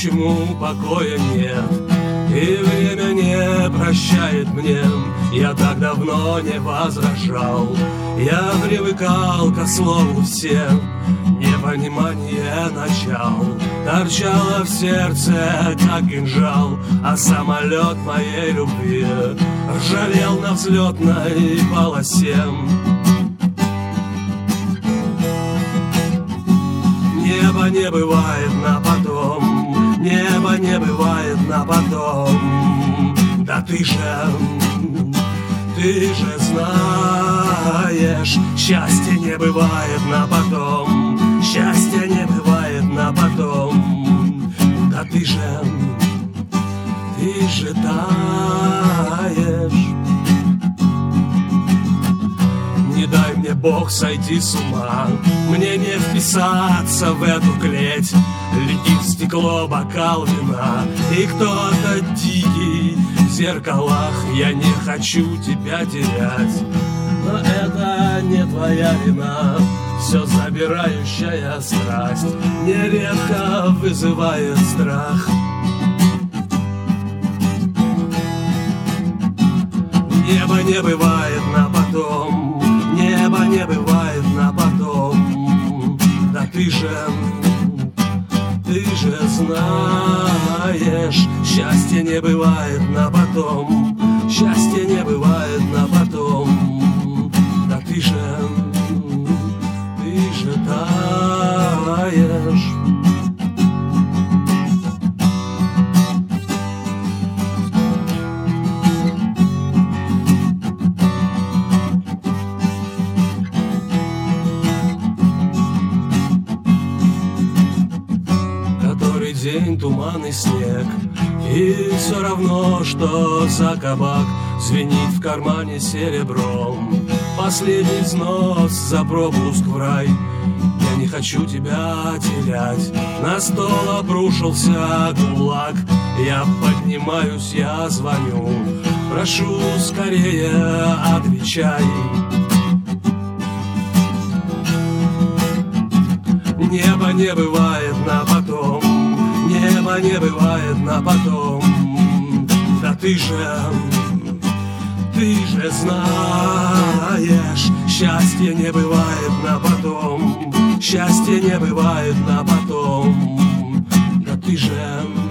почему покоя нет, и время не прощает мне. Я так давно не возражал, я привыкал ко слову все. Непонимание начал, торчало в сердце, как кинжал, а самолет моей любви ржавел на взлетной полосе. Небо не бывает на потом, небо не бывает на потом. Да ты же знаешь, счастье не бывает на потом, счастье не бывает на потом. Да ты же таешь. Не дай мне Бог сойти с ума, мне не вписаться в эту клеть. Летит в стекло бокал вина, и кто-то дикий в зеркалах. Я не хочу тебя терять, но это не твоя вина. Все забирающая страсть нередко вызывает страх. Небо не бывает на потом, небо не бывает на потом. Да ты же знаешь, счастье не бывает на потом, счастье не бывает на потом. Да ты же таешь. День, туман и снег, и все равно, что за кабак звенит в кармане серебром. Последний взнос за пропуск в рай. Я не хочу тебя терять. На стол обрушился гулаг. Я поднимаюсь, я звоню. Прошу, скорее отвечай. Небо не бывает на потом, небо не бывает на потом. Да ты же знаешь, счастье не бывает на потом, счастье не бывает на потом. Да ты же